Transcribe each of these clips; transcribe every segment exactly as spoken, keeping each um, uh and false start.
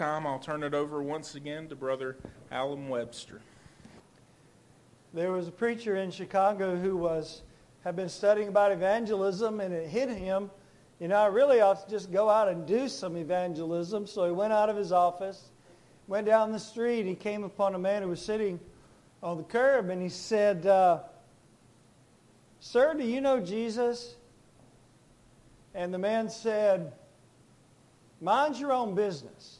time, I'll turn it over once again to Brother Alan Webster. There was a preacher in Chicago who was had been studying about evangelism, and it hit him, you know, I really ought to just go out and do some evangelism. So he went out of his office, went down the street. He came upon a man who was sitting on the curb, and he said, uh, "Sir, do you know Jesus?" And the man said, "Mind your own business."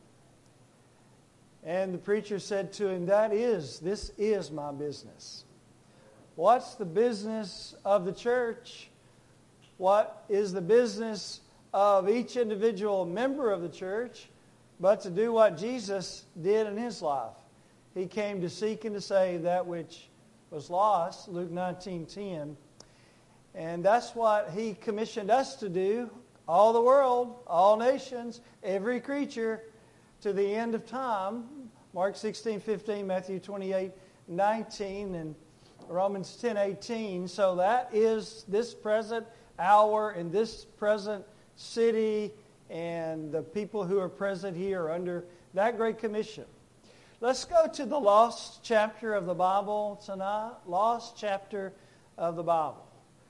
And the preacher said to him, "That is, this is my business." What's the business of the church? What is the business of each individual member of the church but to do what Jesus did in His life? He came to seek and to save that which was lost, Luke nineteen ten. And that's what He commissioned us to do, all the world, all nations, every creature, to the end of time. Mark sixteen fifteen, Matthew twenty-eight nineteen, and Romans ten eighteen. So that is this present hour in this present city, and the people who are present here are under that great commission. Let's go to the lost chapter of the Bible tonight. Lost chapter of the Bible.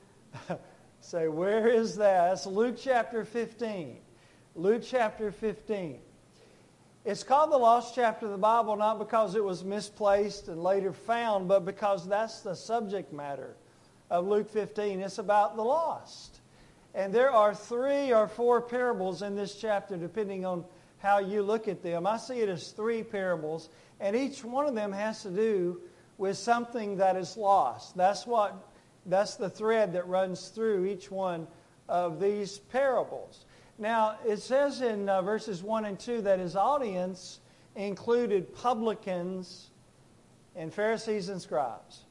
Say, where is that? That's Luke chapter fifteen. Luke chapter fifteen. It's called the lost chapter of the Bible not because it was misplaced and later found, but because that's the subject matter of Luke fifteen. It's about the lost. And there are three or four parables in this chapter, depending on how you look at them. I see it as three parables, and each one of them has to do with something that is lost. That's what, that's the thread that runs through each one of these parables. Now, it says in uh, verses one and two that His audience included publicans and Pharisees and scribes.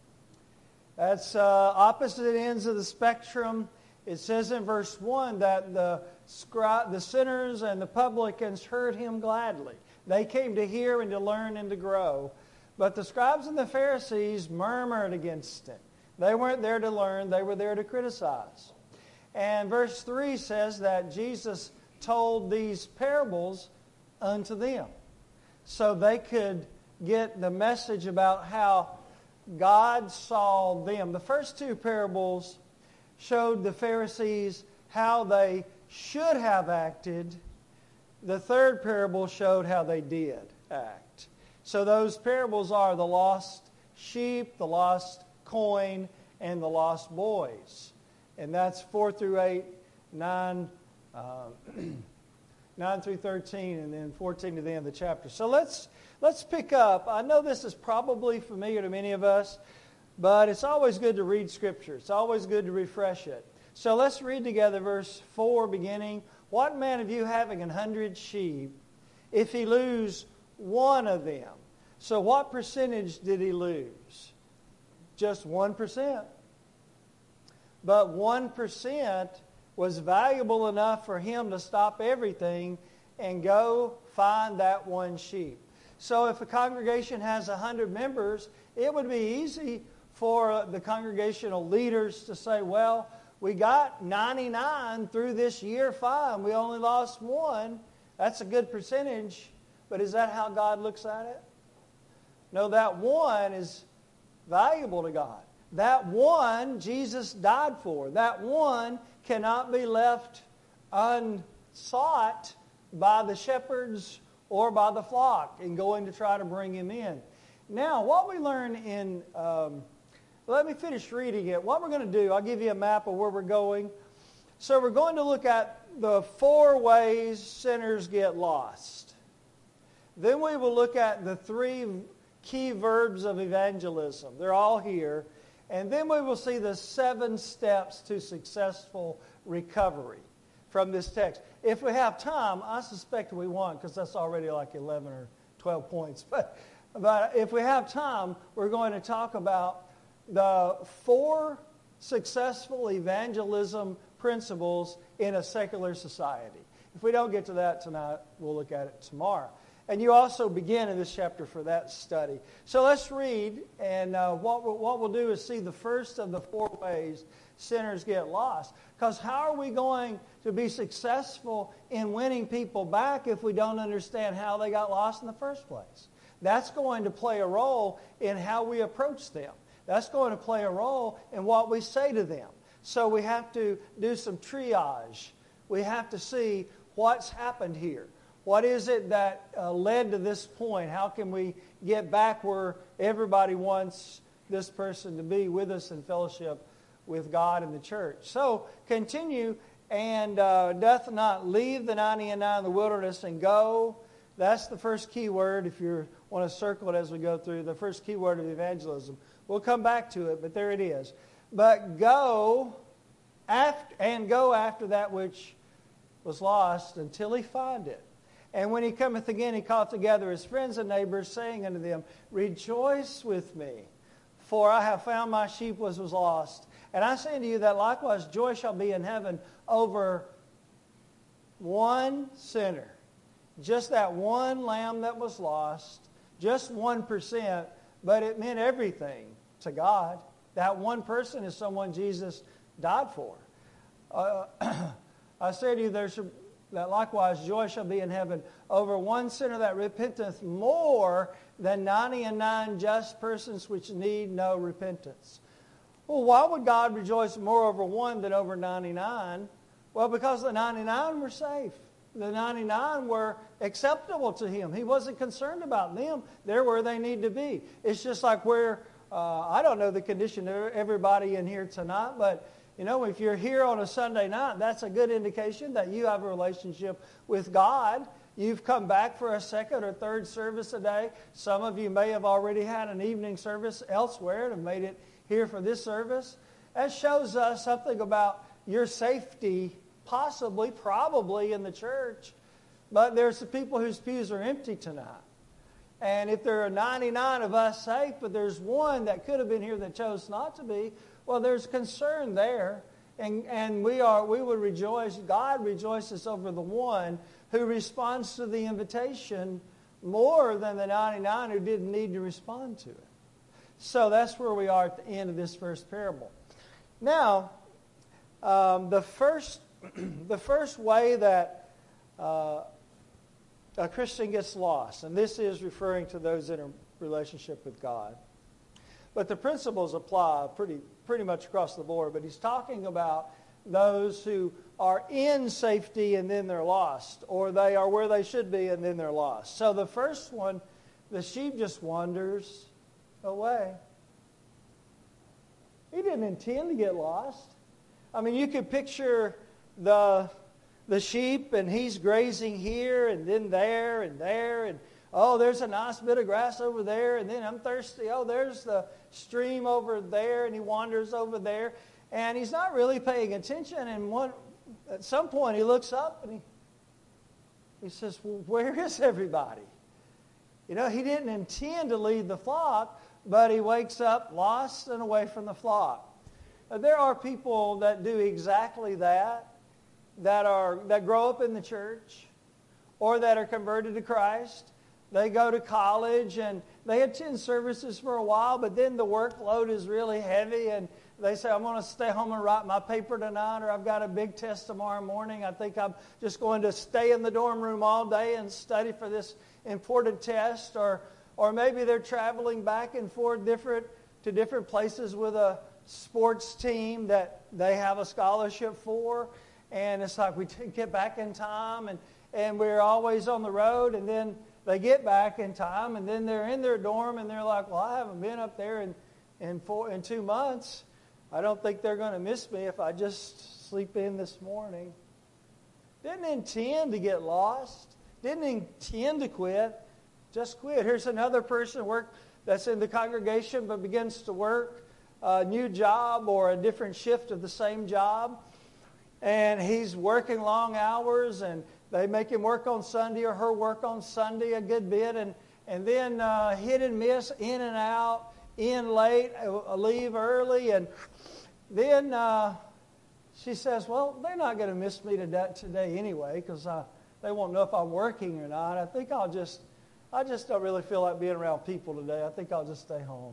That's uh, opposite ends of the spectrum. It says in verse one that the, scri- the sinners and the publicans heard Him gladly. They came to hear and to learn and to grow. But the scribes and the Pharisees murmured against Him. They weren't there to learn, they were there to criticize. And verse three says that Jesus told these parables unto them, so they could get the message about how God saw them. The first two parables showed the Pharisees how they should have acted. The third parable showed how they did act. So those parables are the lost sheep, the lost coin, and the lost boys. And that's four through eight, nine, uh, nine through thirteen, and then fourteen to the end of the chapter. So let's let's pick up. I know this is probably familiar to many of us, but it's always good to read Scripture. It's always good to refresh it. So let's read together verse four beginning. What man of you having an hundred sheep, if he lose one of them? So what percentage did he lose? Just one percent. But one percent was valuable enough for him to stop everything and go find that one sheep. So if a congregation has one hundred members, it would be easy for the congregational leaders to say, well, we got ninety-nine through this year, fine. We only lost one. That's a good percentage. But is that how God looks at it? No, that one is valuable to God. That one Jesus died for. That one cannot be left unsought by the shepherds or by the flock in going to try to bring him in. Now, what we learn in, um, let me finish reading it. What we're going to do, I'll give you a map of where we're going. So we're going to look at the four ways sinners get lost. Then we will look at the three key verbs of evangelism. They're all here. And then we will see the seven steps to successful recovery from this text. If we have time, I suspect we won't, because that's already like eleven or twelve points. But, but if we have time, we're going to talk about the four successful evangelism principles in a secular society. If we don't get to that tonight, we'll look at it tomorrow. And you also begin in this chapter for that study. So let's read, and uh, what, we'll, what we'll do is see the first of the four ways sinners get lost. Because how are we going to be successful in winning people back if we don't understand how they got lost in the first place? That's going to play a role in how we approach them. That's going to play a role in what we say to them. So we have to do some triage. We have to see what's happened here. What is it that uh, led to this point? How can we get back where everybody wants this person to be with us in fellowship with God and the church? So continue, and uh, doth not leave the ninety and nine in the wilderness and go. That's the first key word, if you want to circle it as we go through, the first key word of evangelism. We'll come back to it, but there it is. But go after, and go after that which was lost until he find it. And when he cometh again, he calleth together his friends and neighbors, saying unto them, Rejoice with me, for I have found my sheep which was lost. And I say unto you that likewise joy shall be in heaven over one sinner. Just that one lamb that was lost, just one percent, but it meant everything to God. That one person is someone Jesus died for. Uh, I say to you, there should, that likewise joy shall be in heaven over one sinner that repenteth more than ninety and nine just persons which need no repentance. Well, why would God rejoice more over one than over ninety-nine? Well, because the ninety-nine were safe. The ninety-nine were acceptable to him. He wasn't concerned about them. They're where they need to be. It's just like where, uh, I don't know the condition of everybody in here tonight, but you know, if you're here on a Sunday night, that's a good indication that you have a relationship with God. You've come back for a second or third service a day. Some of you may have already had an evening service elsewhere and have made it here for this service. That shows us something about your safety, possibly, probably in the church. But there's some people whose pews are empty tonight. And if there are ninety-nine of us safe, but there's one that could have been here that chose not to be, well, there's concern there. And, and we are we would rejoice, God rejoices over the one who responds to the invitation more than the ninety-nine who didn't need to respond to it. So that's where we are at the end of this first parable. Now, um, the first the first way that uh, a Christian gets lost, and this is referring to those in a relationship with God. But the principles apply pretty pretty much across the board. But he's talking about those who are in safety and then they're lost, or they are where they should be and then they're lost. So the first one, the sheep just wanders away. He didn't intend to get lost. I mean, you could picture the the sheep, and he's grazing here and then there and there, and oh, there's a nice bit of grass over there, and then I'm thirsty. Oh, there's the stream over there, and he wanders over there, and he's not really paying attention. And one, at some point, he looks up and he he says, "Well, where is everybody?" You know, he didn't intend to lead the flock, but he wakes up lost and away from the flock. Now, there are people that do exactly that, that are that grow up in the church, or that are converted to Christ. They go to college and they attend services for a while, but then the workload is really heavy and they say, I'm going to stay home and write my paper tonight, or I've got a big test tomorrow morning. I think I'm just going to stay in the dorm room all day and study for this important test. Or or maybe they're traveling back and forth different to different places with a sports team that they have a scholarship for. And it's like we get back in time and, and we're always on the road, and then they get back in time, and then they're in their dorm, and they're like, well, I haven't been up there in, in, four, in two months. I don't think they're going to miss me if I just sleep in this morning. Didn't intend to get lost. Didn't intend to quit. Just quit. Here's another person work that's in the congregation but begins to work a new job or a different shift of the same job. And he's working long hours, and they make him work on Sunday or her work on Sunday a good bit, and, and then uh, hit and miss, in and out, in late, uh, leave early. And then uh, she says, well, they're not going to miss me today, today anyway, because uh, they won't know if I'm working or not. I think I'll just I just don't really feel like being around people today. I think I'll just stay home.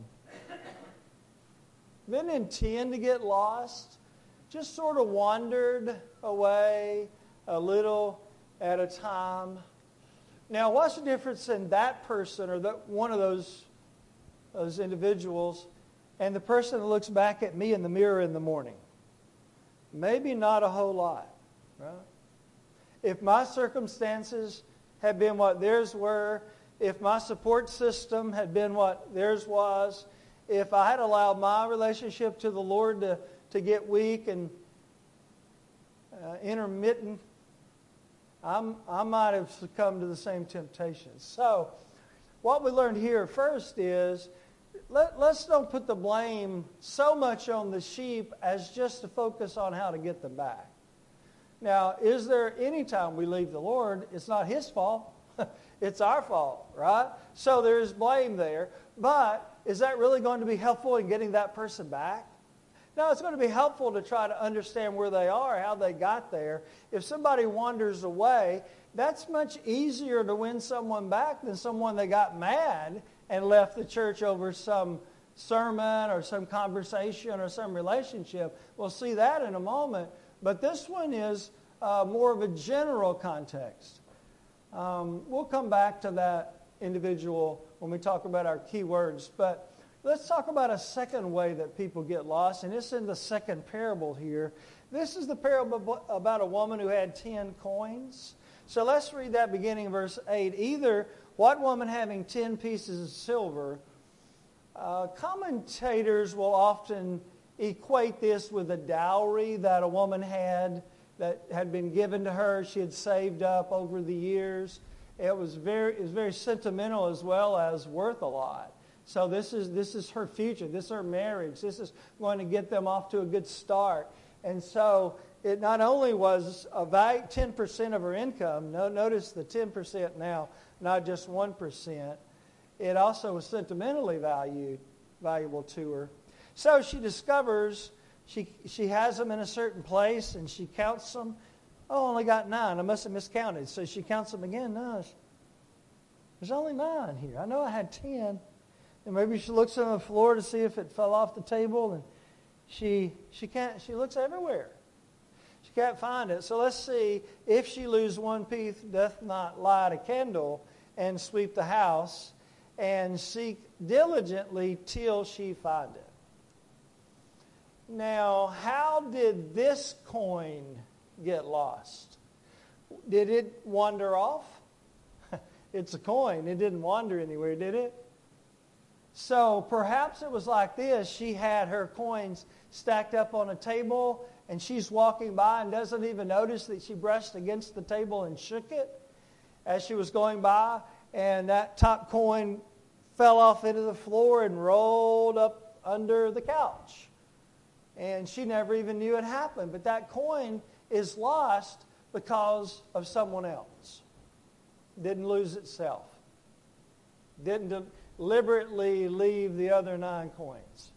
Didn't intend to get lost. Just sort of wandered away a little at a time. Now, what's the difference in that person or that one of those, those individuals and the person that looks back at me in the mirror in the morning? Maybe not a whole lot, right? If my circumstances had been what theirs were, if my support system had been what theirs was, if I had allowed my relationship to the Lord to, to get weak and uh, intermittent, I'm, I might have succumbed to the same temptations. So, what we learned here first is, let, let's don't put the blame so much on the sheep as just to focus on how to get them back. Now, is there any time we leave the Lord, it's not His fault. It's our fault, right? So there is blame there. But is that really going to be helpful in getting that person back? No, it's going to be helpful to try to understand where they are, how they got there. If somebody wanders away, that's much easier to win someone back than someone that got mad and left the church over some sermon or some conversation or some relationship. We'll see that in a moment. But this one is uh, more of a general context. Um, we'll come back to that individual when we talk about our key words. But let's talk about a second way that people get lost, and it's in the second parable here. This is the parable about a woman who had ten coins. So let's read that beginning in verse eight. Either, what woman having ten pieces of silver? Uh, commentators will often equate this with a dowry that a woman had that had been given to her. She had saved up over the years. It was very, it was very sentimental as well as worth a lot. So this is this is her future. This is her marriage. This is going to get them off to a good start. And so it not only was a value, ten percent of her income. No, notice the ten percent now, not just one percent. It also was sentimentally valued, valuable to her. So she discovers she she has them in a certain place, and she counts them. Oh, I only got nine. I must have miscounted. So she counts them again. No, there's only nine here. I know I had ten. And maybe she looks on the floor to see if it fell off the table, and she she can't. She looks everywhere. She can't find it. So let's see. If she lose one piece, doth not light a candle and sweep the house and seek diligently till she find it. Now, how did this coin get lost? Did it wander off? It's a coin. It didn't wander anywhere, did it? So perhaps it was like this. She had her coins stacked up on a table, and she's walking by and doesn't even notice that she brushed against the table and shook it as she was going by, and that top coin fell off into the floor and rolled up under the couch. And she never even knew it happened. But that coin is lost because of someone else. Didn't lose itself. Didn't deliberately leave the other nine coins.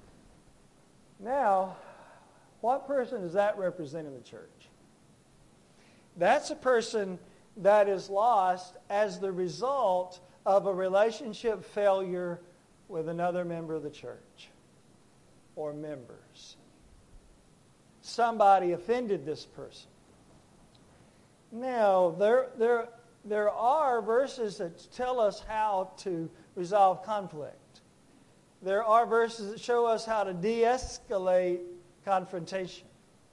Now, what person does that represent in the church? That's a person that is lost as the result of a relationship failure with another member of the church or members. Somebody offended this person. Now, there, there, there are verses that tell us how to resolve conflict. There are verses that show us how to de-escalate confrontation.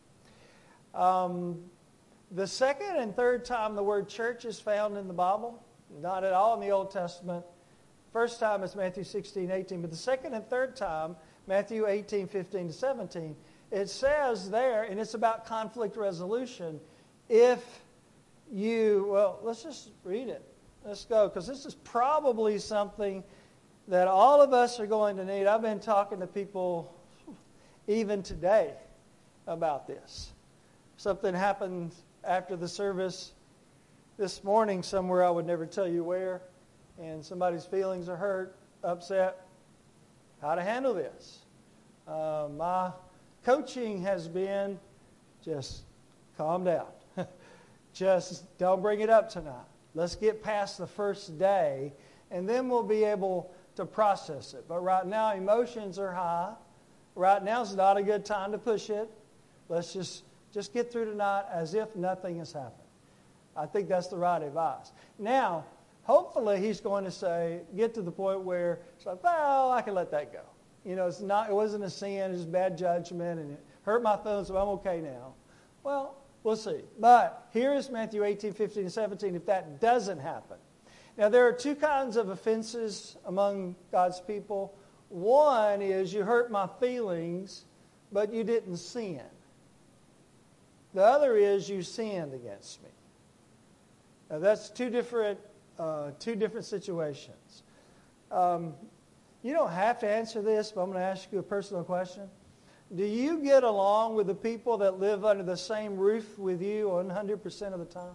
Um, the second and third time the word church is found in the Bible, not at all in the Old Testament. First time is Matthew sixteen, eighteen, but the second and third time, Matthew eighteen, fifteen to seventeen, it says there, and it's about conflict resolution, if you, well, let's just read it. Let's go, because this is probably something that all of us are going to need. I've been talking to people even today about this. Something happened after the service this morning somewhere, I would never tell you where, and somebody's feelings are hurt, upset. How to handle this? Uh, my coaching has been just calm down. Just don't bring it up tonight. Let's get past the first day, and then we'll be able to process it. But right now, emotions are high. Right now is not a good time to push it. Let's just, just get through tonight as if nothing has happened. I think that's the right advice. Now, hopefully he's going to say, get to the point where it's like, well, I can let that go. You know, it's not, it wasn't a sin, it's bad judgment, and it hurt my feelings, so I'm okay now. Well, we'll see. But here is Matthew eighteen, fifteen, and seventeen, if that doesn't happen. Now, there are two kinds of offenses among God's people. One is you hurt my feelings, but you didn't sin. The other is you sinned against me. Now, that's two different, uh, two different situations. Um, you don't have to answer this, but I'm going to ask you a personal question. Do you get along with the people that live under the same roof with you one hundred percent of the time?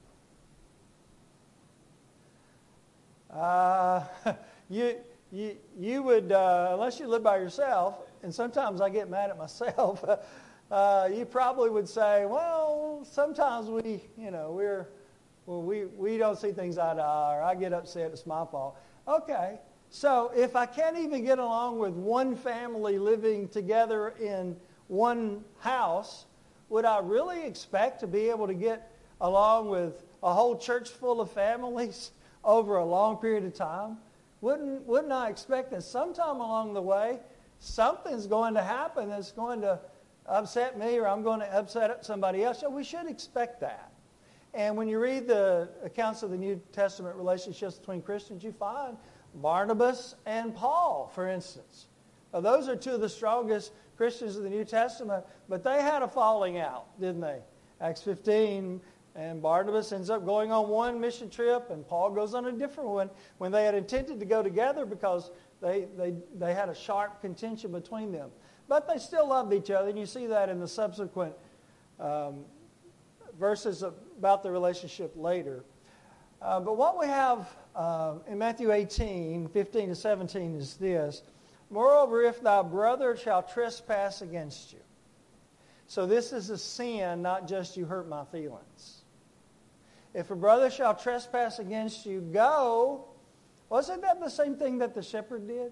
Uh, you, you, you would, uh, unless you live by yourself, and sometimes I get mad at myself, uh, you probably would say, well, sometimes we, you know, we're, well, we, we don't see things eye to eye, or I get upset, it's my fault. Okay, so if I can't even get along with one family living together in one house, would I really expect to be able to get along with a whole church full of families over a long period of time? Wouldn't, wouldn't I expect that sometime along the way, something's going to happen that's going to upset me, or I'm going to upset somebody else? So we should expect that. And when you read the accounts of the New Testament relationships between Christians, you find Barnabas and Paul, for instance. Now, those are two of the strongest Christians of the New Testament, but they had a falling out, didn't they? Acts fifteen, and Barnabas ends up going on one mission trip, and Paul goes on a different one when they had intended to go together because they, they, they had a sharp contention between them. But they still loved each other, and you see that in the subsequent um, verses about the relationship later. Uh, but what we have uh, in Matthew eighteen, fifteen to seventeen is this. Moreover, if thy brother shall trespass against you. So this is a sin, not just you hurt my feelings. If a brother shall trespass against you, go. Wasn't that the same thing that the shepherd did?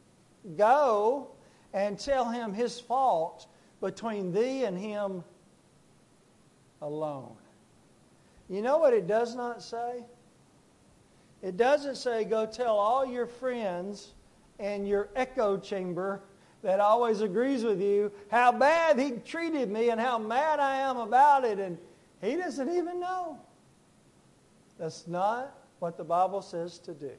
Go and tell him his fault between thee and him alone. You know what it does not say? It doesn't say go tell all your friends and your echo chamber that always agrees with you how bad he treated me and how mad I am about it, and he doesn't even know. That's not what the Bible says to do.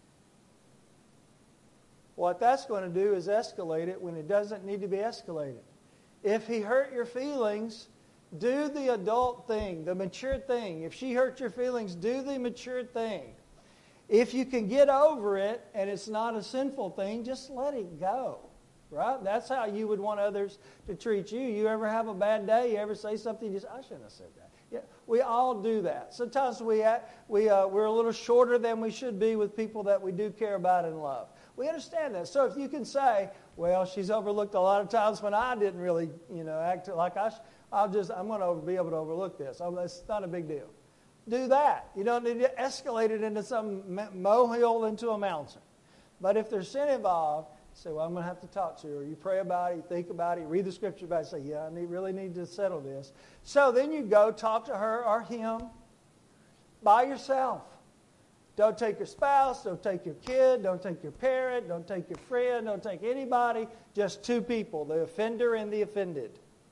What that's going to do is escalate it when it doesn't need to be escalated. If he hurt your feelings, do the adult thing, the mature thing. If she hurt your feelings, do the mature thing. If you can get over it and it's not a sinful thing, just let it go. Right? That's how you would want others to treat you. You ever have a bad day? You ever say something? You just, I shouldn't have said that. Yeah, we all do that. Sometimes we, we, uh, we're a little shorter than we should be with people that we do care about and love. We understand that. So if you can say, well, she's overlooked a lot of times when I didn't really, you know, act like I, sh- I'll just, I'm going to be able to overlook this. Oh, it's not a big deal. Do that. You don't need to escalate it into some molehill into a mountain. But if there's sin involved, say, well, I'm going to have to talk to her. You pray about it, you think about it, you read the scripture about it, say, yeah, I need, really need to settle this. So then you go talk to her or him by yourself. Don't take your spouse, don't take your kid, don't take your parent, don't take your friend, don't take anybody, just two people, the offender and the offended.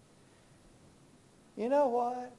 You know what?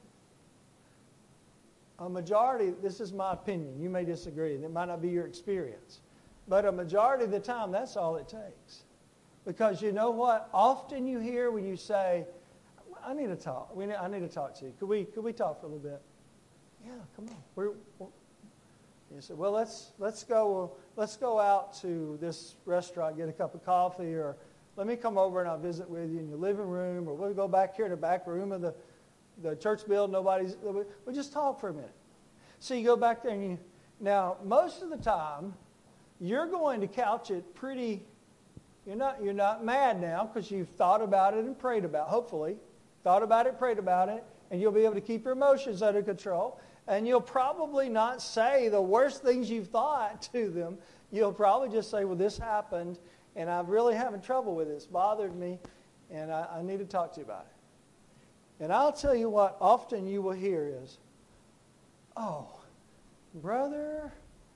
A majority, this is my opinion, you may disagree, and it might not be your experience. But a majority of the time, that's all it takes. Because you know what? Often you hear when you say, I need to talk. We need, I need to talk to you. Could we, could we talk for a little bit? Yeah, come on. We're, we're, you say, well, let's, let's, go, let's go out to this restaurant, get a cup of coffee, or let me come over and I'll visit with you in your living room, or we'll go back here to the back room of the, the church building. Nobody's, we'll just talk for a minute. So you go back there and you, now, most of the time, you're going to couch it pretty, you're not, you're not mad now because you've thought about it and prayed about it, hopefully. Thought about it, prayed about it, and you'll be able to keep your emotions under control. And you'll probably not say the worst things you've thought to them. You'll probably just say, well, this happened, and I'm really having trouble with it. It's bothered me, and I, I need to talk to you about it. And I'll tell you what often you will hear is, oh, brother,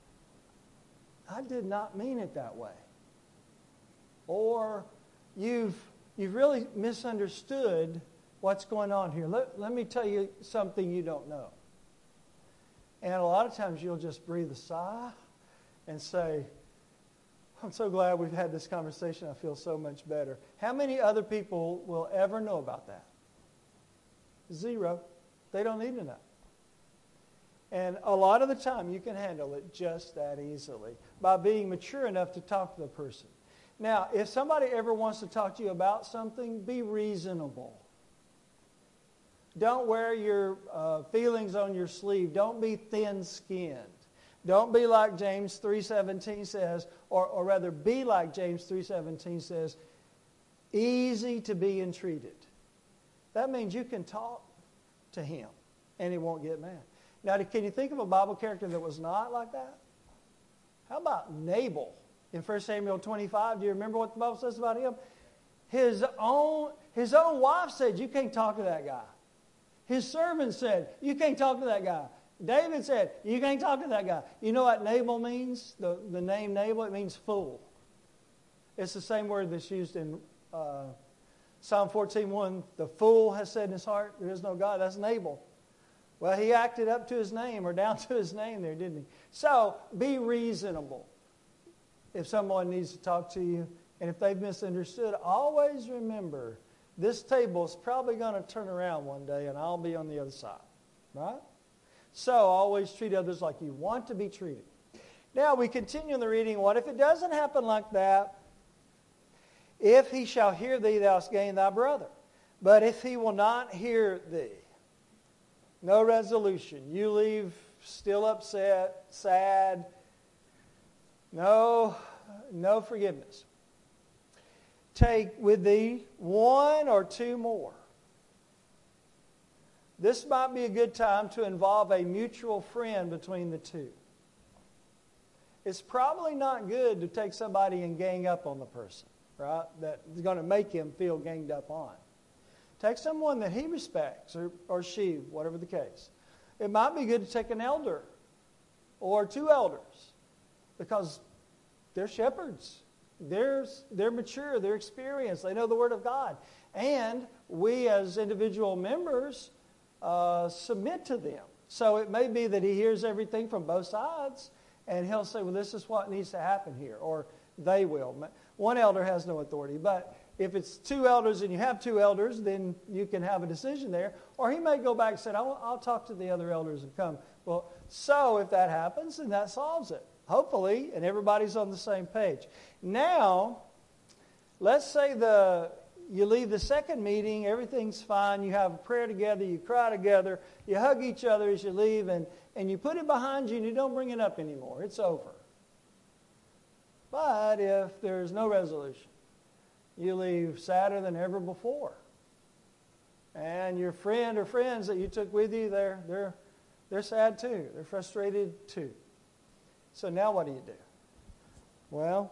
I did not mean it that way. Or you've, you've really misunderstood what's going on here. Let, let me tell you something you don't know. And a lot of times you'll just breathe a sigh and say, I'm so glad we've had this conversation. I feel so much better. How many other people will ever know about that? Zero. They don't need to know. And a lot of the time you can handle it just that easily by being mature enough to talk to the person. Now, if somebody ever wants to talk to you about something, be reasonable. Don't wear your uh, feelings on your sleeve. Don't be thin-skinned. Don't be like James three seventeen says, or, or rather be like James three seventeen says, easy to be entreated. That means you can talk to him and he won't get mad. Now, can you think of a Bible character that was not like that? How about Nabal in First Samuel twenty-five? Do you remember what the Bible says about him? His own, his own wife said, you can't talk to that guy. His servant said, you can't talk to that guy. David said, you can't talk to that guy. You know what Nabal means? The, the name Nabal, it means fool. It's the same word that's used in uh, Psalm fourteen one. The fool has said in his heart, there is no God. That's Nabal. Well, he acted up to his name or down to his name there, didn't he? So, be reasonable. If someone needs to talk to you, and if they've misunderstood, always remember, this table is probably going to turn around one day, and I'll be on the other side. Right? So, always treat others like you want to be treated. Now, we continue in the reading. What if it doesn't happen like that? If he shall hear thee, thou hast gained thy brother. But if he will not hear thee, no resolution. You leave still upset, sad. No, no forgiveness. Take with thee one or two more. This might be a good time to involve a mutual friend between the two. It's probably not good to take somebody and gang up on the person, right? That's going to make him feel ganged up on. Take someone that he respects, or, or she, whatever the case. It might be good to take an elder or two elders because they're shepherds. They're, they're mature. They're experienced. They know the Word of God. And we as individual members uh, submit to them. So it may be that he hears everything from both sides and he'll say, well, this is what needs to happen here. Or they will. One elder has no authority, but if it's two elders and you have two elders, then you can have a decision there. Or he may go back and say, I'll, I'll talk to the other elders and come. Well, so if that happens, then that solves it. Hopefully, and everybody's on the same page. Now, let's say the you leave the second meeting, everything's fine, you have a prayer together, you cry together, you hug each other as you leave, and, and you put it behind you and you don't bring it up anymore. It's over. But if there's no resolution, you leave sadder than ever before. And your friend or friends that you took with you, they're, they're, they're sad too. They're frustrated too. So now what do you do? Well,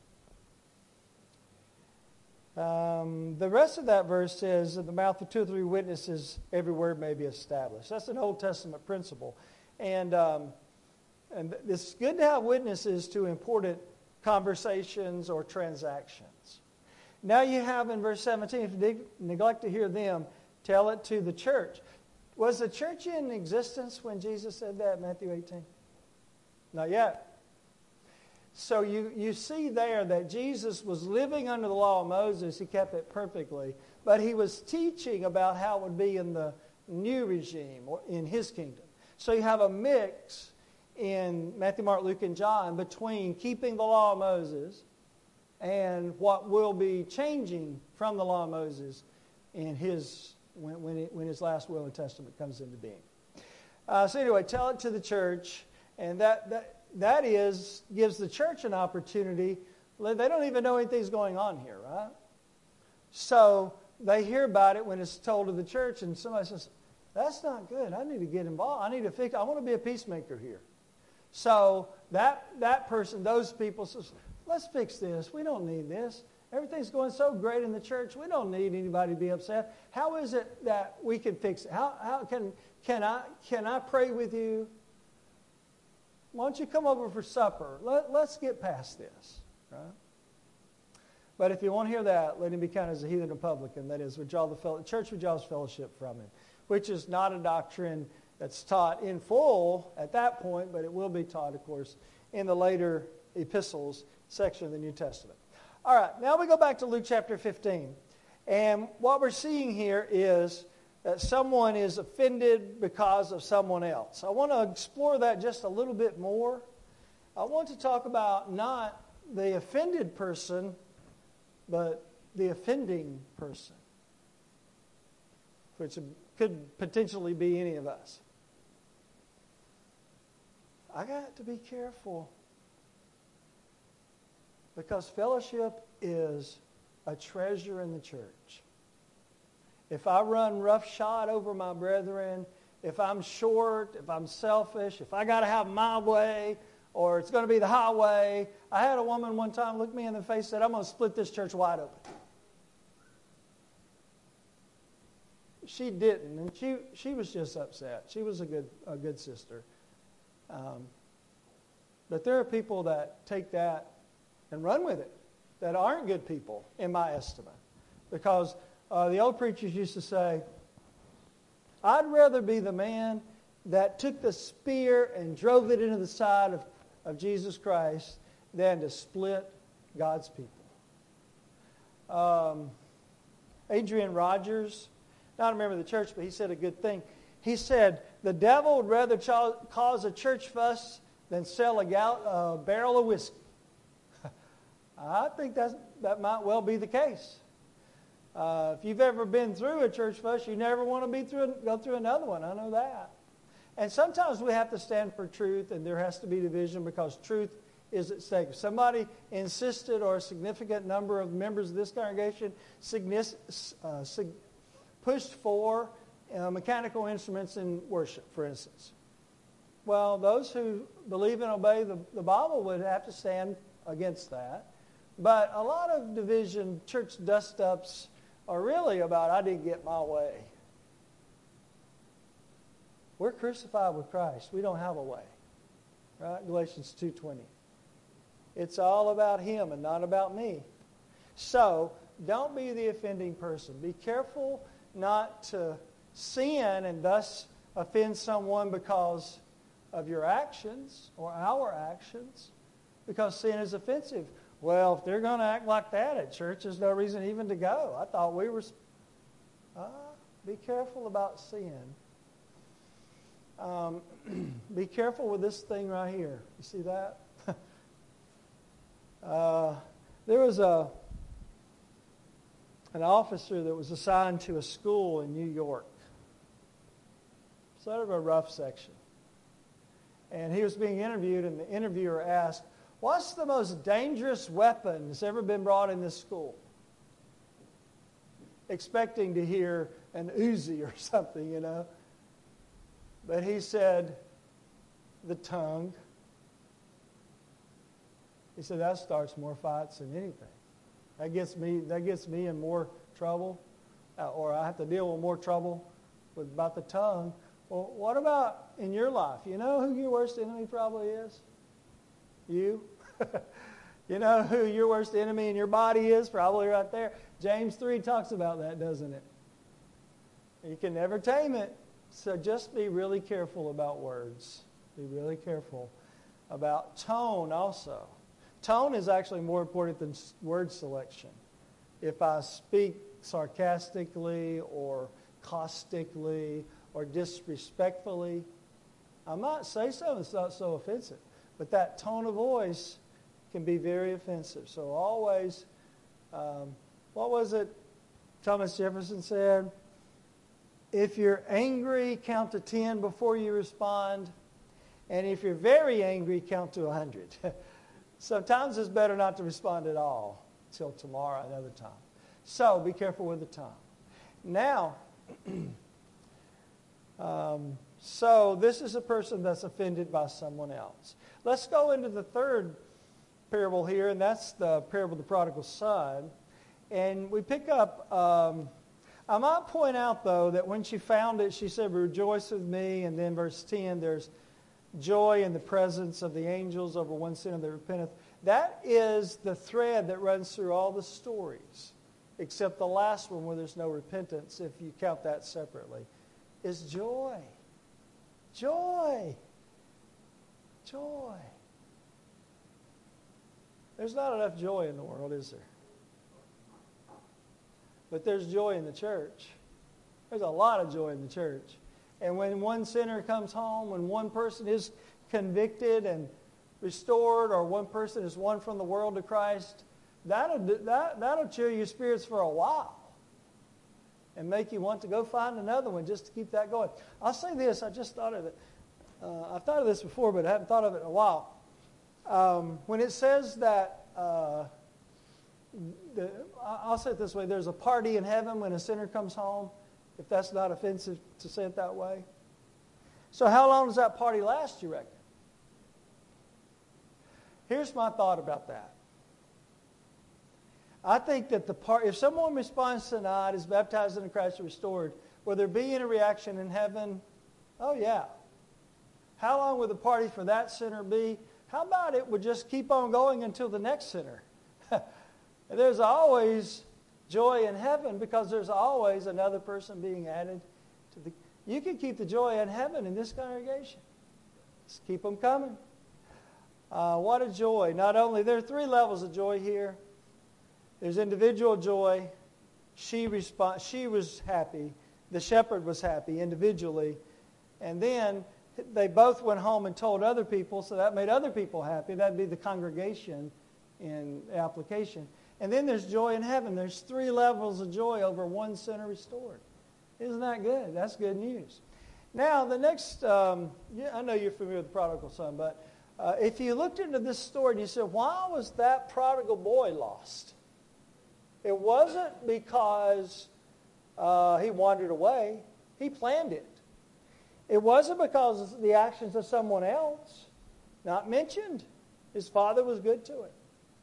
um, the rest of that verse says, in the mouth of two or three witnesses, every word may be established. That's an Old Testament principle. And, um, and it's good to have witnesses to important conversations or transactions. Now you have in verse seventeen, if you neglect to hear them, tell it to the church. Was the church in existence when Jesus said that in Matthew eighteen? Not yet. So you, you see there that Jesus was living under the law of Moses. He kept it perfectly. But he was teaching about how it would be in the new regime, or in his kingdom. So you have a mix in Matthew, Mark, Luke, and John between keeping the law of Moses and what will be changing from the law of Moses in his when when, it, when his last will and testament comes into being. Uh, so anyway, tell it to the church, and that that that is gives the church an opportunity. They don't even know anything's going on here, right? So they hear about it when it's told to the church, and somebody says, That's not good. I need to get involved. I need to fix. I want to be a peacemaker here. So that that person, those people says, let's fix this. We don't need this. Everything's going so great in the church. We don't need anybody to be upset. How is it that we can fix it? How how can can I can I pray with you? Why don't you come over for supper? Let, let's get past this, right? But if you want to hear that, let him be counted as a heathen and publican. That is, withdraw the fellow, church withdraws fellowship from him, which is not a doctrine that's taught in full at that point, but it will be taught, of course, in the later epistles section of the New Testament. All right, now we go back to Luke chapter fifteen. And what we're seeing here is that someone is offended because of someone else. I want to explore that just a little bit more. I want to talk about not the offended person, but the offending person, which could potentially be any of us. I got to be careful because fellowship is a treasure in the church. If I run roughshod over my brethren, if I'm short, if I'm selfish, if I got to have my way, or it's going to be the highway. I had a woman one time look me in the face and said, I'm going to split this church wide open. She didn't, and she she was just upset. She was a good a good sister. Um, but there are people that take that and run with it that aren't good people, in my estimate. Because uh, the old preachers used to say, I'd rather be the man that took the spear and drove it into the side of, of Jesus Christ than to split God's people. Um, Adrian Rogers, not a member of the church, but he said a good thing. He said, the devil would rather ch- cause a church fuss than sell a gal- uh, barrel of whiskey. I think that's, that might well be the case. Uh, if you've ever been through a church fuss, you never want to be through go through another one. I know that. And sometimes we have to stand for truth, and there has to be division because truth is at stake. If somebody insisted, or a significant number of members of this congregation uh, pushed for uh, mechanical instruments in worship, for instance, well, those who believe and obey the, the Bible would have to stand against that. But a lot of division, church dust-ups, are really about, I didn't get my way. We're crucified with Christ. We don't have a way. Right? Galatians two twenty. It's all about Him and not about me. So, don't be the offending person. Be careful not to sin and thus offend someone because of your actions or our actions, because sin is offensive. Well, if they're going to act like that at church, there's no reason even to go. I thought we were... Uh, be careful about sin. Um, be careful with this thing right here. You see that? uh, there was a an officer that was assigned to a school in New York. Sort of a rough section. And he was being interviewed, and the interviewer asked, what's the most dangerous weapon that's ever been brought in this school? Expecting to hear an Uzi or something, you know. But he said, the tongue. He said, that starts more fights than anything. That gets me, that gets me in more trouble, uh, or I have to deal with more trouble with about the tongue. Well, what about in your life? You know who your worst enemy probably is? You. You know who your worst enemy in your body is? Probably right there. James three talks about that, doesn't it? You can never tame it. So just be really careful about words. Be really careful about tone also. Tone is actually more important than word selection. If I speak sarcastically or caustically or disrespectfully, I might say something that's not so offensive. But that tone of voice can be very offensive. So always, um, what was it Thomas Jefferson said? If you're angry, count to ten before you respond. And if you're very angry, count to one hundred. Sometimes it's better not to respond at all until tomorrow, another time. So be careful with the tongue. Now, Um, so this is a person that's offended by someone else. Let's go into the third parable here, and that's the parable of the prodigal son. And we pick up, um, I might point out, though, that when she found it, she said, rejoice with me. And then verse ten, there's joy in the presence of the angels over one sinner that repenteth. That is the thread that runs through all the stories, except the last one where there's no repentance, if you count that separately, is joy. Joy. Joy. There's not enough joy in the world, is there? But there's joy in the church. There's a lot of joy in the church. And when one sinner comes home, when one person is convicted and restored, or one person is won from the world to Christ, that'll, that, that'll cheer your spirits for a while and make you want to go find another one just to keep that going. I'll say this, I just thought of it. Uh, I've thought of this before, but I haven't thought of it in a while. Um, when it says that, uh, the, I'll say it this way, there's a party in heaven when a sinner comes home, if that's not offensive to say it that way. So how long does that party last, you reckon? Here's my thought about that. I think that the part, if someone responds tonight, is baptized into Christ, restored, will there be any reaction in heaven? Oh, yeah. How long would the party for that sinner be? How about it would just keep on going until the next sinner? There's always joy in heaven because there's always another person being added to the... You can keep the joy in heaven in this congregation. Just keep them coming. Uh, what a joy. Not only, there are three levels of joy here. There's individual joy. She, respond, she was happy. The shepherd was happy individually. And then they both went home and told other people, so that made other people happy. That'd be the congregation in application. And then there's joy in heaven. There's three levels of joy over one sinner restored. Isn't that good? That's good news. Now, the next, um, yeah, I know you're familiar with the prodigal son, but uh, if you looked into this story and you said, why was that prodigal boy lost? It wasn't because uh, he wandered away. He planned it. It wasn't because of the actions of someone else. Not mentioned. His father was good to him.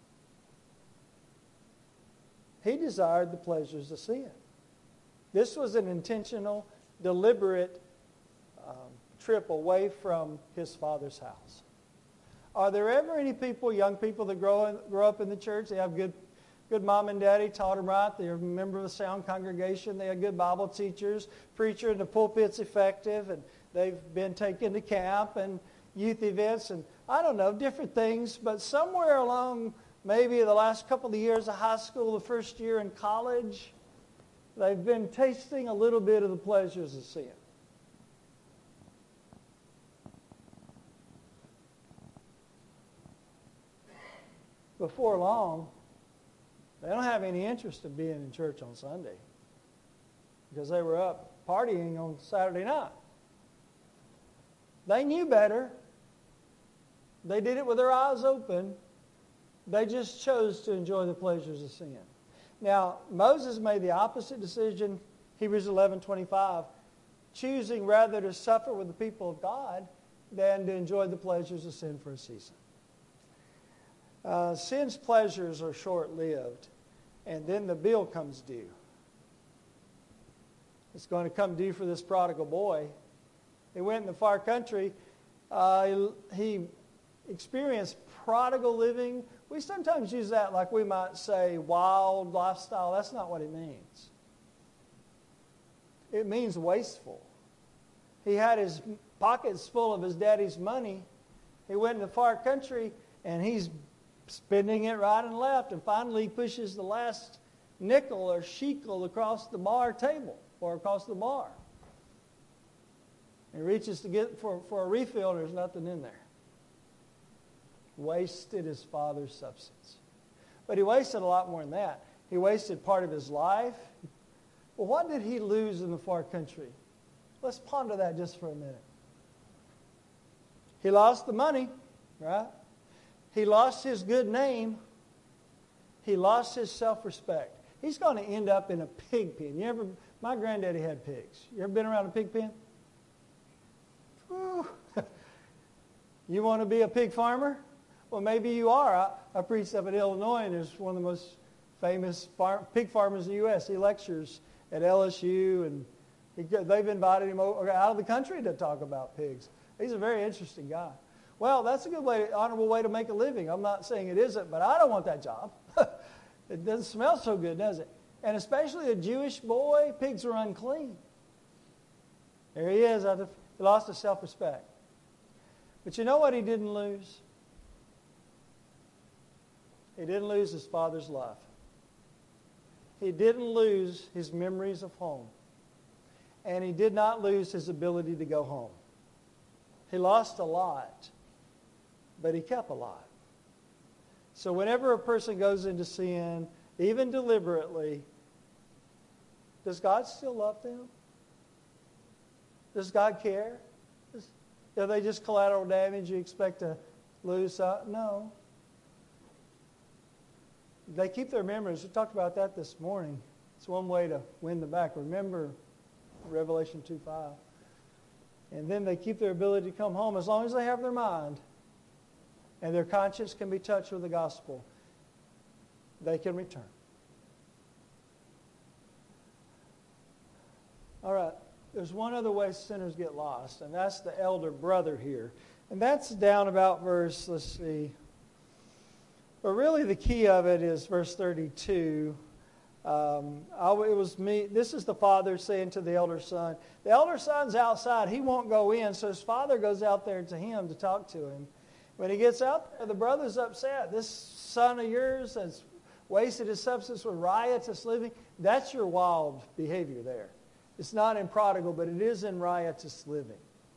He desired the pleasures of sin. This was an intentional, deliberate um, trip away from his father's house. Are there ever any people, young people that grow, in, grow up in the church, they have good, good mom and daddy, taught them right, they're a member of a sound congregation, they have good Bible teachers, preacher in the pulpit's effective, and they've been taken to camp and youth events, and I don't know, different things, but somewhere along maybe the last couple of years of high school, the first year in college, they've been tasting a little bit of the pleasures of sin. Before long, they don't have any interest in being in church on Sunday because they were up partying on Saturday night. They knew better. They did it with their eyes open. They just chose to enjoy the pleasures of sin. Now, Moses made the opposite decision, Hebrews eleven twenty-five, choosing rather to suffer with the people of God than to enjoy the pleasures of sin for a season. Uh, sin's pleasures are short-lived, and then the bill comes due. It's going to come due for this prodigal boy. He went in the far country. Uh, he, he experienced prodigal living. We sometimes use that like we might say wild lifestyle. That's not what it means. It means wasteful. He had his pockets full of his daddy's money. He went in the far country and he's spending it right and left. And finally he pushes the last nickel or shekel across the bar table or across the bar. He reaches to get for, for a refill and there's nothing in there. Wasted his father's substance. But he wasted a lot more than that. He wasted part of his life. Well, what did he lose in the far country? Let's ponder that just for a minute. He lost the money, right? He lost his good name. He lost his self-respect. He's going to end up in a pig pen. You ever? My granddaddy had pigs. You ever been around a pig pen? Whew. You want to be a pig farmer? Well, maybe you are. I, I preached up in Illinois, and there's one of the most famous farm, pig farmers in the U S He lectures at L S U, and he, they've invited him over, out of the country to talk about pigs. He's a very interesting guy. Well, that's a good way, honorable way to make a living. I'm not saying it isn't, but I don't want that job. It doesn't smell so good, does it? And especially a Jewish boy, pigs are unclean. There he is. He lost his self-respect. But you know what he didn't lose? He didn't lose his father's love. He didn't lose his memories of home. And he did not lose his ability to go home. He lost a lot, but he kept a lot. So whenever a person goes into sin, even deliberately, does God still love them? Does God care? Is, are they just collateral damage you expect to lose? Uh, no. They keep their memories. We talked about that this morning. It's one way to win them back. Remember Revelation two five. And then they keep their ability to come home as long as they have their mind and their conscience can be touched with the gospel. They can return. All right. There's one other way sinners get lost, and that's the elder brother here. And that's down about verse, let's see. But really the key of it is verse thirty-two. Um, I, it was me. This is the father saying to the elder son. The elder son's outside. He won't go in, so his father goes out there to him to talk to him. When he gets out there, the brother's upset. This son of yours has wasted his substance with riotous living. That's your wild behavior there. It's not in prodigal, but it is in riotous living.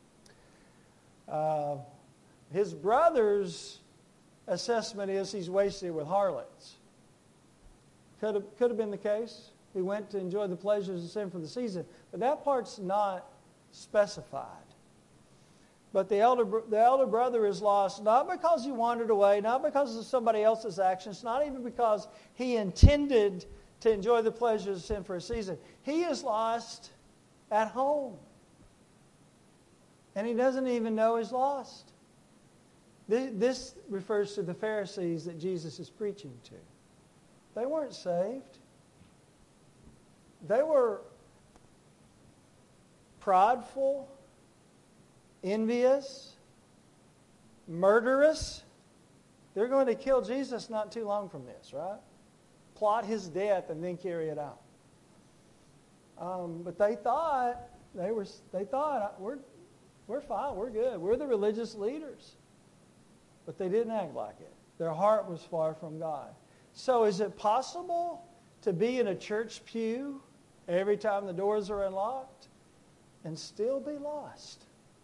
Uh, his brother's assessment is he's wasted with harlots. Could have, could have been the case. He went to enjoy the pleasures of sin for the season. But that part's not specified. But the elder, the elder brother is lost not because he wandered away, not because of somebody else's actions, not even because he intended to enjoy the pleasures of sin for a season. He is lost at home. And he doesn't even know he's lost. This, this refers to the Pharisees that Jesus is preaching to. They weren't saved. They were prideful, envious, murderous. They're going to kill Jesus not too long from this, right? Plot his death and then carry it out. Um, but they thought they were. They thought we're we're fine. We're good. We're the religious leaders. But they didn't act like it. Their heart was far from God. So is it possible to be in a church pew every time the doors are unlocked and still be lost?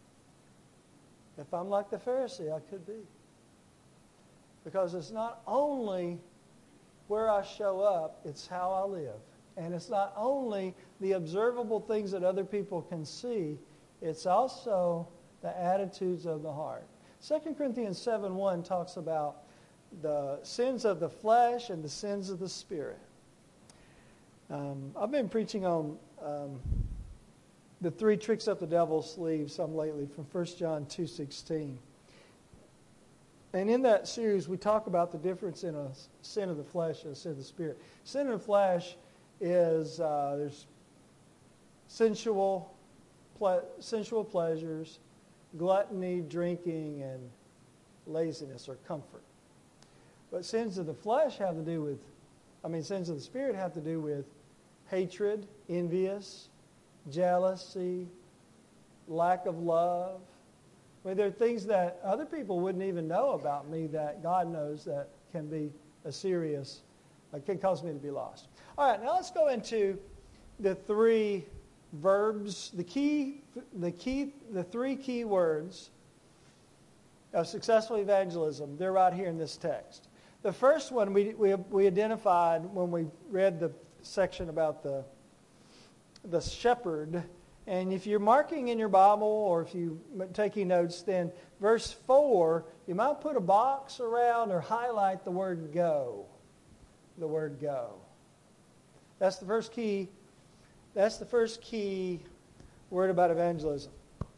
If I'm like the Pharisee, I could be. Because it's not only where I show up, it's how I live. And it's not only the observable things that other people can see, it's also the attitudes of the heart. Second Corinthians seven one talks about the sins of the flesh and the sins of the spirit. Um, I've been preaching on um, the three tricks up the devil's sleeve some lately from First John two sixteen. And in that series, we talk about the difference in a sin of the flesh and a sin of the spirit. Sin of the flesh is uh, there's sensual, ple- sensual pleasures, gluttony, drinking, and laziness or comfort. But sins of the flesh have to do with, I mean, sins of the spirit have to do with hatred, envious, jealousy, lack of love. I mean, there are things that other people wouldn't even know about me that God knows that can be a serious, uh, can cause me to be lost. All right, now let's go into the three verbs, the key, the key, the three key words of successful evangelism. They're right here in this text. The first one we we, we identified when we read the section about the the shepherd. And if you're marking in your Bible or if you're taking notes, then verse four, you might put a box around or highlight the word go. The word go. That's the first key. That's the first key word about evangelism.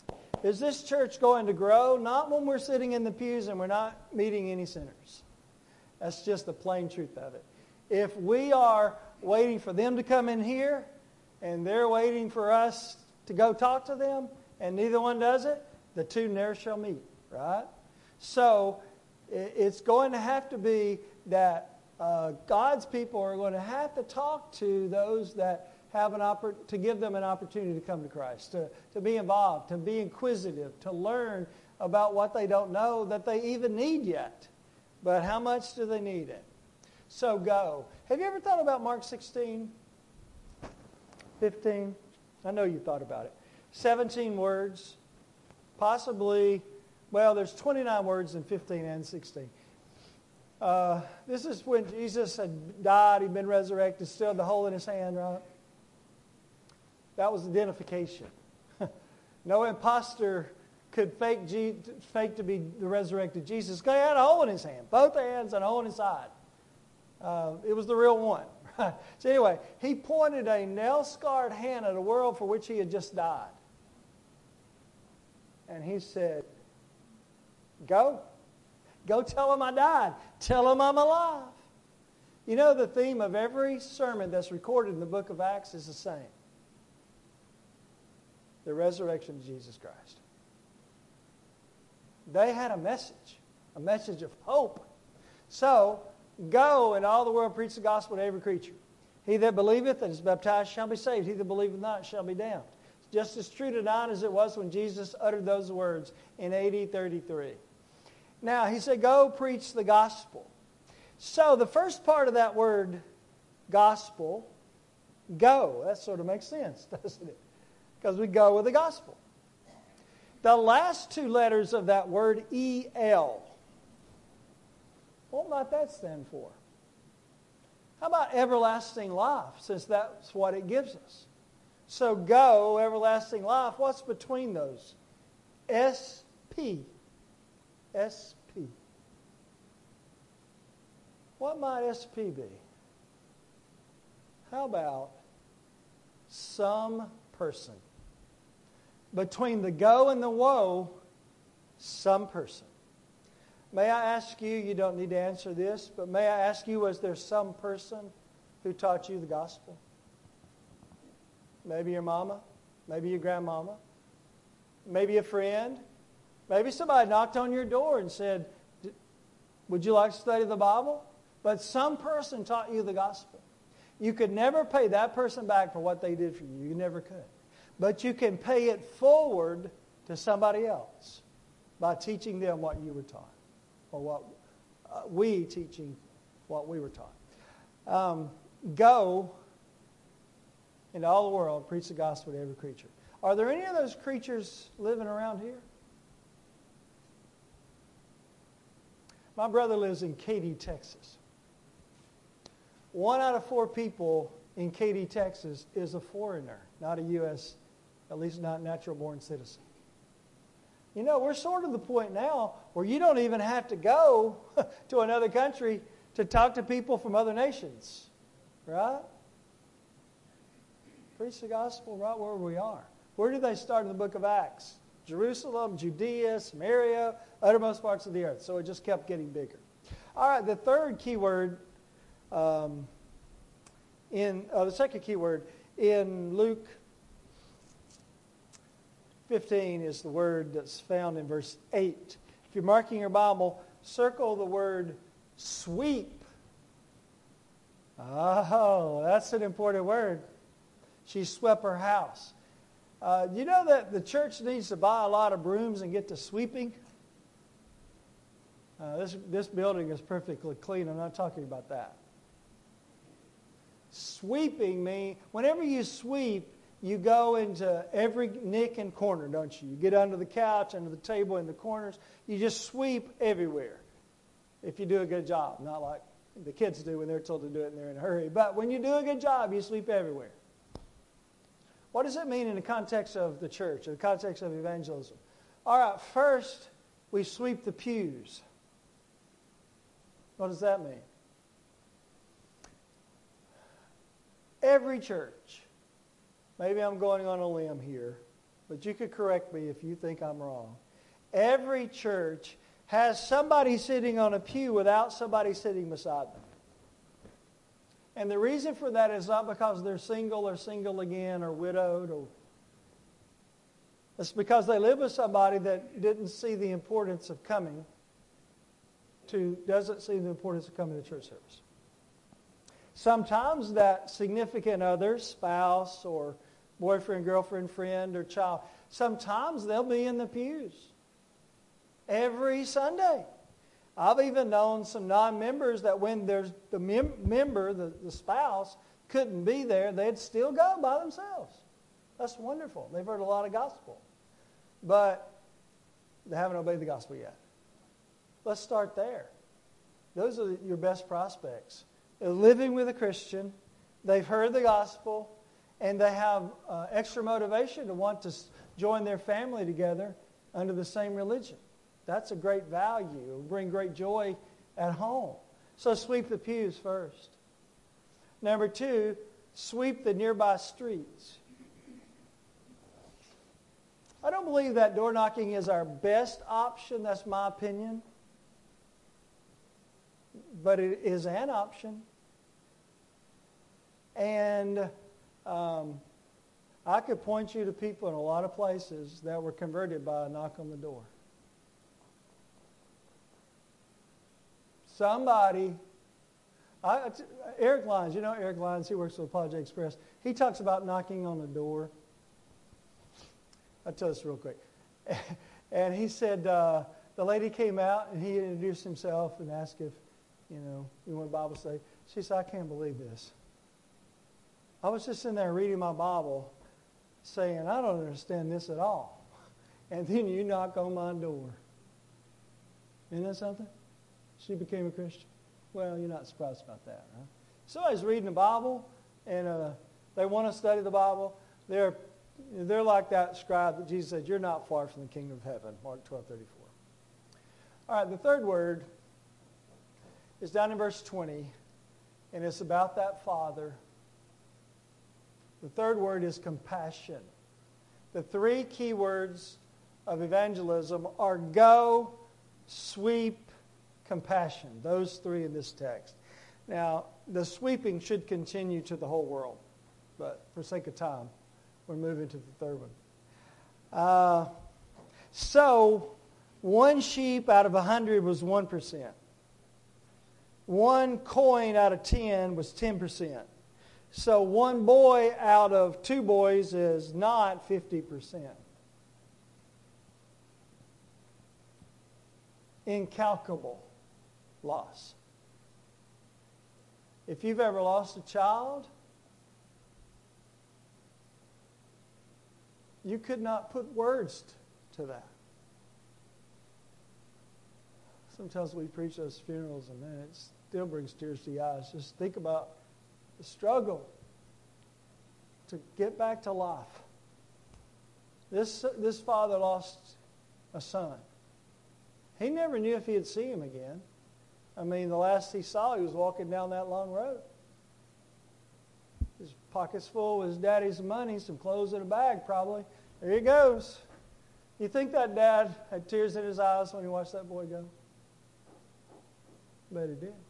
is this church going to grow? Not when we're sitting in the pews and we're not meeting any sinners. That's just the plain truth of it. If we are waiting for them to come in here and they're waiting for us to go talk to them and neither one does it, the two never shall meet, right? So it's going to have to be that uh, God's people are going to have to talk to those that have an oppor- to give them an opportunity to come to Christ, to, to be involved, to be inquisitive, to learn about what they don't know that they even need yet. But how much do they need it? So go. Have you ever thought about Mark sixteen, fifteen? I know you thought about it. seventeen words, possibly, well, there's twenty-nine words in fifteen and sixteen. Uh, this is when Jesus had died, he'd been resurrected, still had the hole in his hand, right? That was identification. No imposter could fake, G- fake to be the resurrected Jesus. He had a hole in his hand, both hands and a hole in his side. Uh, it was the real one. So anyway, he pointed a nail-scarred hand at a world for which he had just died. And he said, go. Go tell them I died. Tell them I'm alive. You know, the theme of every sermon that's recorded in the book of Acts is the same. The resurrection of Jesus Christ. They had a message, a message of hope. So, go and all the world preach the gospel to every creature. He that believeth and is baptized shall be saved. He that believeth not shall be damned. It's just as true tonight as it was when Jesus uttered those words in A D thirty-three. Now, he said, go preach the gospel. So, the first part of that word, gospel, go. That sort of makes sense, doesn't it? Because we go with the gospel. The last two letters of that word, E L, what might that stand for? How about everlasting life, since that's what it gives us? So go, everlasting life, what's between those? S P. S P. What might S P be? How about some person? Between the go and the woe, some person. May I ask you, you don't need to answer this, but may I ask you, was there some person who taught you the gospel? Maybe your mama, maybe your grandmama, maybe a friend, maybe somebody knocked on your door and said, would you like to study the Bible? But some person taught you the gospel. You could never pay that person back for what they did for you. You never could. But you can pay it forward to somebody else by teaching them what you were taught, or what uh, we teaching what we were taught. Um, go into all the world, preach the gospel to every creature. Are there any of those creatures living around here? My brother lives in Katy, Texas. One out of four people in Katy, Texas is a foreigner, not a U S, at least not natural-born citizen. You know, we're sort of the point now where you don't even have to go to another country to talk to people from other nations, right? Preach the gospel right where we are. Where did they start in the book of Acts? Jerusalem, Judea, Samaria, uttermost parts of the earth. So it just kept getting bigger. All right, the third key word, um, in uh, the second key word in Luke fifteen is the word that's found in verse eight. If you're marking your Bible, circle the word sweep. Oh, that's an important word. She swept her house. Uh, you know that the church needs to buy a lot of brooms and get to sweeping? Uh, this, this building is perfectly clean. I'm not talking about that. Sweeping means, whenever you sweep, you go into every nick and corner, don't you? You get under the couch, under the table, in the corners. You just sweep everywhere if you do a good job. Not like the kids do when they're told to do it and they're in a hurry. But when you do a good job, you sweep everywhere. What does it mean in the context of the church, in the context of evangelism? All right, first, we sweep the pews. What does that mean? Every church, maybe I'm going on a limb here, but you could correct me if you think I'm wrong. Every church has somebody sitting on a pew without somebody sitting beside them. And the reason for that is not because they're single or single again or widowed. Or it's because they live with somebody that didn't see the importance of coming to, doesn't see the importance of coming to church service. Sometimes that significant other, spouse or boyfriend, girlfriend, friend, or child, sometimes they'll be in the pews every Sunday. I've even known some non-members that when there's the mem- member, the, the spouse, couldn't be there, they'd still go by themselves. That's wonderful. They've heard a lot of gospel. But they haven't obeyed the gospel yet. Let's start there. Those are your best prospects. They're living with a Christian, they've heard the gospel, and they have uh, extra motivation to want to join their family together under the same religion. That's a great value. It will bring great joy at home. So sweep the pews first. Number two, sweep the nearby streets. I don't believe that door knocking is our best option. That's my opinion. But it is an option. And um, I could point you to people in a lot of places that were converted by a knock on the door. Somebody, I, Eric Lyons, you know Eric Lyons, he works with Apologetic Express. He talks about knocking on the door. I'll tell this real quick. And he said, uh, the lady came out and he introduced himself and asked if, you know, you want a Bible study. She said, I can't believe this. I was just in there reading my Bible saying, I don't understand this at all. And then you knock on my door. Isn't that something? She became a Christian. Well, you're not surprised about that, right? Somebody's reading the Bible, and uh, they want to study the Bible. They're they're like that scribe that Jesus said, you're not far from the kingdom of heaven, Mark twelve thirty-four. All right, the third word is down in verse twenty, and it's about that father. The third word is compassion. The three key words of evangelism are go, sweep, compassion. Those three in this text. Now, the sweeping should continue to the whole world, but for sake of time, we're moving to the third one. Uh, so, one sheep out of a hundred was one percent. One coin out of ten was ten percent. So one boy out of two boys is not fifty percent. Incalculable loss. If you've ever lost a child, you could not put words to that. Sometimes we preach those funerals and man, it still brings tears to the eyes. Just think about the struggle to get back to life. This, this father lost a son. He never knew if he'd see him again. I mean, the last he saw, he was walking down that long road. His pockets full with his daddy's money, some clothes in a bag probably. There he goes. You think that dad had tears in his eyes when he watched that boy go? I bet he did.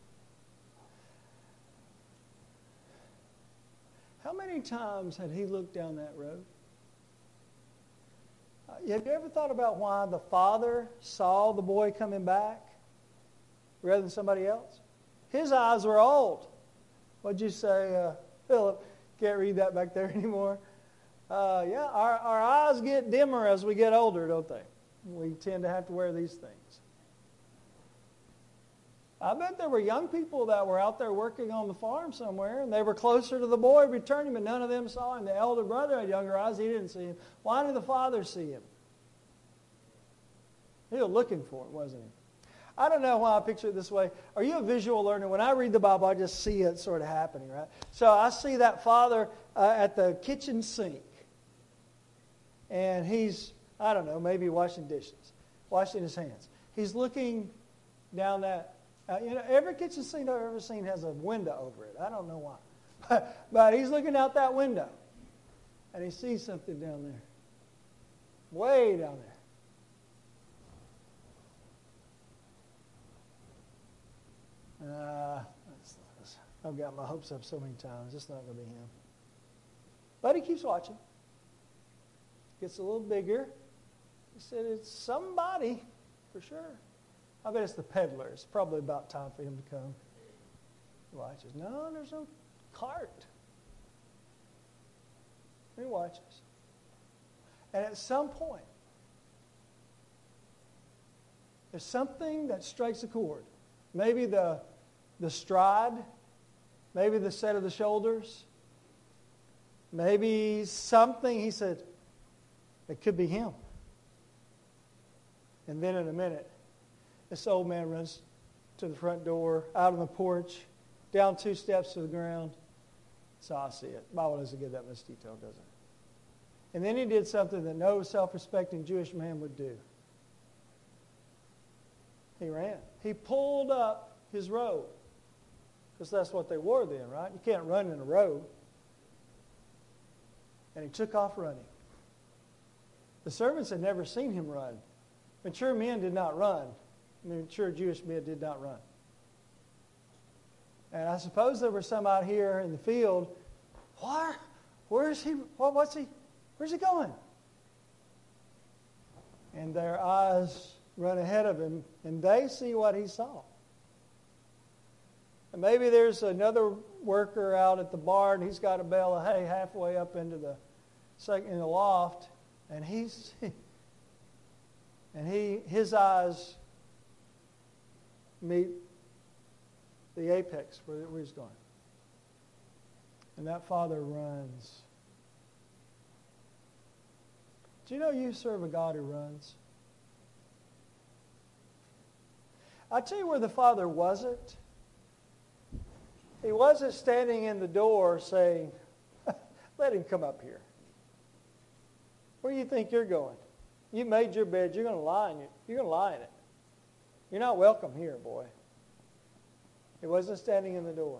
How many times had he looked down that road? Uh, have you ever thought about why the father saw the boy coming back rather than somebody else? His eyes were old. What'd you say, uh, Philip? Can't read that back there anymore. Uh, yeah, our, our eyes get dimmer as we get older, don't they? We tend to have to wear these things. I bet there were young people that were out there working on the farm somewhere, and they were closer to the boy returning, but none of them saw him. The elder brother had younger eyes. He didn't see him. Why did the father see him? He was looking for it, wasn't he? I don't know why I picture it this way. Are you a visual learner? When I read the Bible, I just see it sort of happening, right? So I see that father uh, at the kitchen sink, and he's, I don't know, maybe washing dishes, washing his hands. He's looking down that. Uh, you know, every kitchen sink I've ever seen has a window over it. I don't know why. But, but he's looking out that window, and he sees something down there. Way down there. Uh, I've got my hopes up so many times. It's not going to be him. But he keeps watching. Gets a little bigger. He said, it's somebody, for sure. I bet it's the peddler. It's probably about time for him to come. He watches. No, there's no cart. He watches. And at some point, there's something that strikes a chord. Maybe the, the stride. Maybe the set of the shoulders. Maybe something. He said, it could be him. And then in a minute, this old man runs to the front door, out on the porch, down two steps to the ground. So I see it. The Bible doesn't give that much detail, does it? And then he did something that no self-respecting Jewish man would do. He ran. He pulled up his robe. Because that's what they wore then, right? You can't run in a robe. And he took off running. The servants had never seen him run. Mature men did not run. Mature Jewish men did not run. And I suppose there were some out here in the field. What? Where is he? What, what's he? Where's he going? And their eyes run ahead of him, and they see what he saw. And maybe there's another worker out at the barn. He's got a bale of hay halfway up into the second in the loft, and he's and he his eyes meet the apex where, where he's going. And that father runs. Do you know you serve a God who runs? I tell you where the father wasn't. He wasn't standing in the door saying, let him come up here. Where do you think you're going? You made your bed, you're going to lie in it. You're going to lie in it. You're not welcome here, boy. He wasn't standing in the door.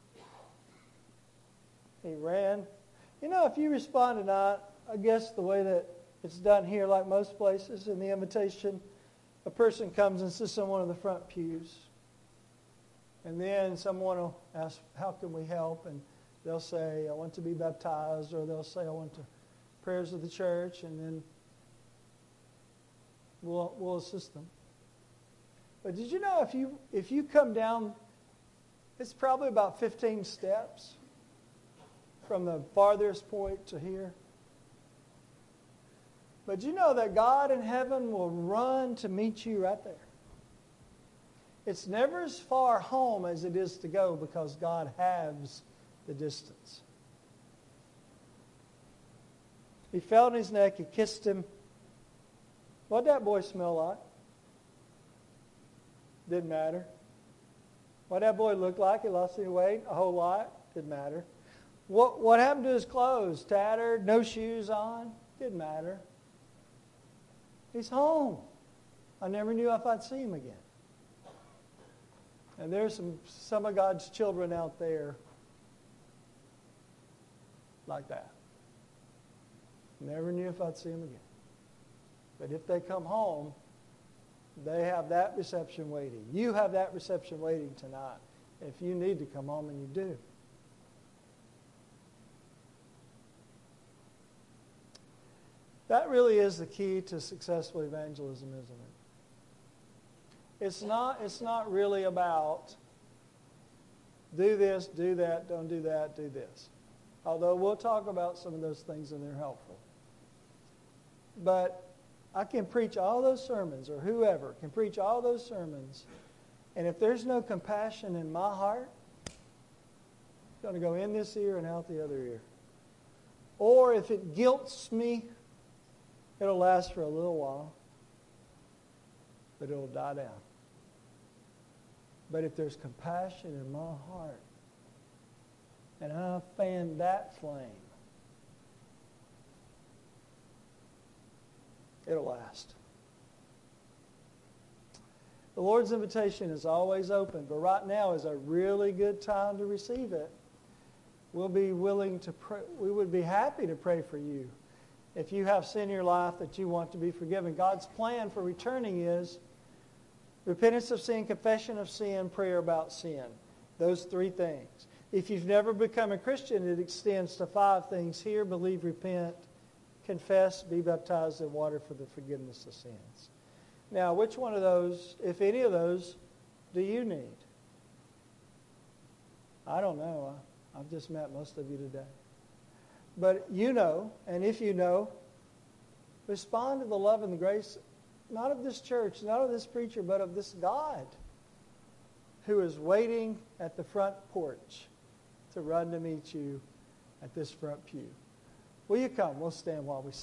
He ran. You know, if you respond tonight, I guess the way that it's done here, like most places, in the invitation, a person comes and sits on one of the front pews. And then someone will ask, how can we help? And they'll say, I want to be baptized. Or they'll say, I want to prayers of the church. And then we'll, we'll assist them. But did you know if you if you come down, it's probably about fifteen steps from the farthest point to here. But you know that God in heaven will run to meet you right there. It's never as far home as it is to go because God halves the distance. He fell on his neck, he kissed him. What'd that boy smell like? Didn't matter. What that boy looked like, he lost any weight, a whole lot, didn't matter. What, what happened to his clothes? Tattered, no shoes on, didn't matter. He's home. I never knew if I'd see him again. And there's some, some of God's children out there like that. Never knew if I'd see them again. But if they come home, they have that reception waiting. You have that reception waiting tonight. If you need to come home, and you do. That really is the key to successful evangelism, isn't it? It's not, it's not really about do this, do that, don't do that, do this. Although we'll talk about some of those things and they're helpful. But I can preach all those sermons, or whoever can preach all those sermons, and if there's no compassion in my heart, it's going to go in this ear and out the other ear. Or if it guilts me, it'll last for a little while, but it'll die down. But if there's compassion in my heart, and I fan that flame, it'll last. The Lord's invitation is always open, but right now is a really good time to receive it. We'll be willing to pray. We would be happy to pray for you. If you have sin in your life that you want to be forgiven, God's plan for returning is repentance of sin, confession of sin, prayer about sin. Those three things. If you've never become a Christian, it extends to five things: hear, believe, repent, confess, be baptized in water for the forgiveness of sins. Now, which one of those, if any of those, do you need? I don't know. I've just met most of you today. But you know, and if you know, respond to the love and the grace, not of this church, not of this preacher, but of this God who is waiting at the front porch to run to meet you at this front pew. Will you come? We'll stand while we sing.